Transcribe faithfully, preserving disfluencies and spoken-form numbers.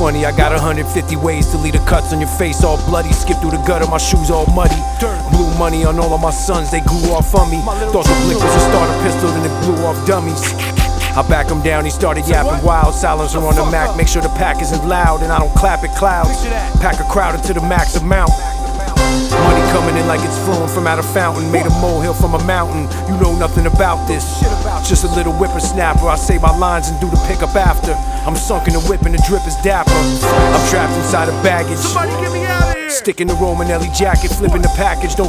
money, I got one hundred fifty ways to leave the cuts on your face all bloody. Skip through the gutter, my shoes all muddy. Blue money on all of my sons, they grew off on me. Thought the blick was a starter pistol, then it blew off dummies. I back him down, he started yapping wild. Silencer on the Mac, make sure the pack isn't loud, and I don't clap at clouds. Pack a crowd into the max amount. Money coming in like it's flowing from out a fountain. Made a molehill from a mountain. You know nothing about this. Just a little whippersnapper. I say my lines and do the pickup after. I'm sunk in the whip and the drip is dapper. I'm trapped inside of baggage. Somebody get me out of here. Sticking the Romanelli jacket, flipping the package. Don't